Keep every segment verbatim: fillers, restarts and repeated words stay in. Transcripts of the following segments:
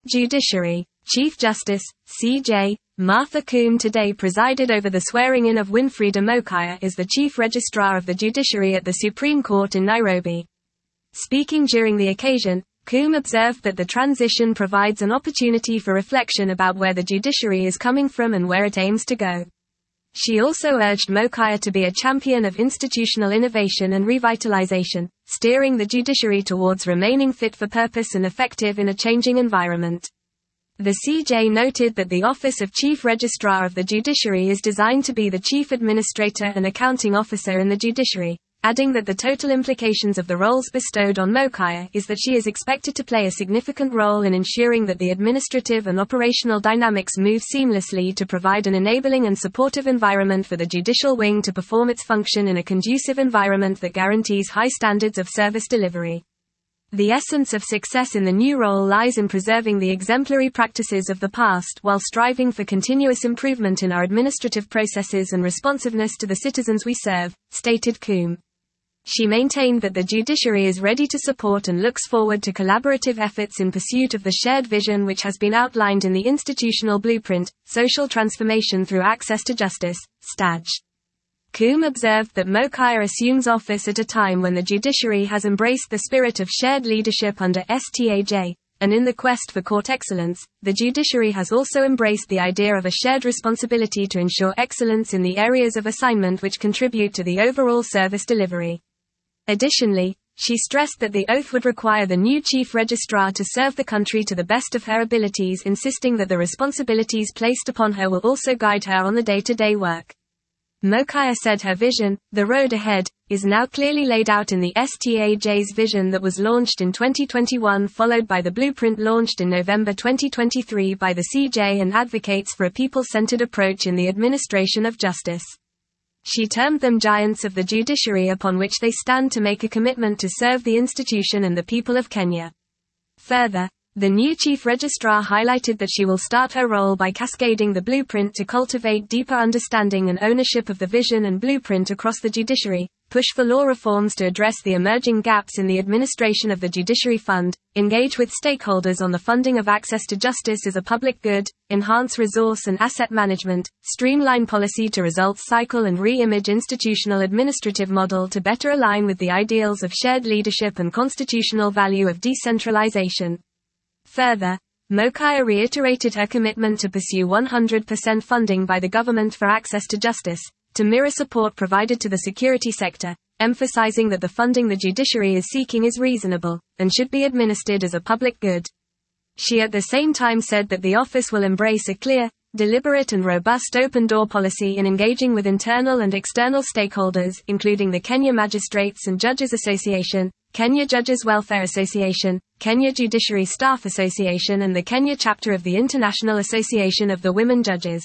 Judiciary. Chief Justice, C J, Martha Koum today presided over the swearing-in of Winfrieda Mokaia as the Chief Registrar of the Judiciary at the Supreme Court in Nairobi. Speaking during the occasion, Koum observed that the transition provides an opportunity for reflection about where the judiciary is coming from and where it aims to go. She also urged Mokaia to be a champion of institutional innovation and revitalization, steering the judiciary towards remaining fit for purpose and effective in a changing environment. The C J noted that the Office of Chief Registrar of the Judiciary is designed to be the chief administrator and accounting officer in the judiciary, adding that the total implications of the roles bestowed on Mokaia is that she is expected to play a significant role in ensuring that the administrative and operational dynamics move seamlessly to provide an enabling and supportive environment for the judicial wing to perform its function in a conducive environment that guarantees high standards of service delivery. The essence of success in the new role lies in preserving the exemplary practices of the past while striving for continuous improvement in our administrative processes and responsiveness to the citizens we serve, stated Koum. She maintained that the judiciary is ready to support and looks forward to collaborative efforts in pursuit of the shared vision which has been outlined in the Institutional Blueprint, Social Transformation Through Access to Justice, S T A J. Koum observed that Mokaia assumes office at a time when the judiciary has embraced the spirit of shared leadership under S T A J, and in the quest for court excellence, the judiciary has also embraced the idea of a shared responsibility to ensure excellence in the areas of assignment which contribute to the overall service delivery. Additionally, she stressed that the oath would require the new chief registrar to serve the country to the best of her abilities, insisting that the responsibilities placed upon her will also guide her on the day-to-day work. Mokaia said her vision, the road ahead, is now clearly laid out in the S T A J's vision that was launched in twenty twenty-one, followed by the blueprint launched in November twenty twenty-three by the C J, and advocates for a people-centered approach in the administration of justice. She termed them giants of the judiciary upon which they stand to make a commitment to serve the institution and the people of Kenya. Further, the new chief registrar highlighted that she will start her role by cascading the blueprint to cultivate deeper understanding and ownership of the vision and blueprint across the judiciary, push for law reforms to address the emerging gaps in the administration of the Judiciary Fund, engage with stakeholders on the funding of access to justice as a public good, enhance resource and asset management, streamline policy to results cycle and re-image institutional administrative model to better align with the ideals of shared leadership and constitutional value of decentralization. Further, Mokaia reiterated her commitment to pursue one hundred percent funding by the government for access to justice, to mirror support provided to the security sector, emphasizing that the funding the judiciary is seeking is reasonable, and should be administered as a public good. She at the same time said that the office will embrace a clear, deliberate and robust open-door policy in engaging with internal and external stakeholders, including the Kenya Magistrates and Judges Association, Kenya Judges Welfare Association, Kenya Judiciary Staff Association and the Kenya chapter of the International Association of the Women Judges.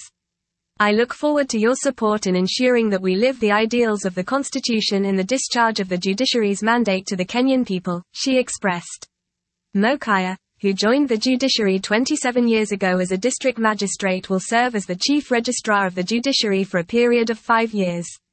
I look forward to your support in ensuring that we live the ideals of the Constitution in the discharge of the judiciary's mandate to the Kenyan people, she expressed. Mokaia, who joined the judiciary twenty-seven years ago as a district magistrate, will serve as the chief registrar of the judiciary for a period of five years.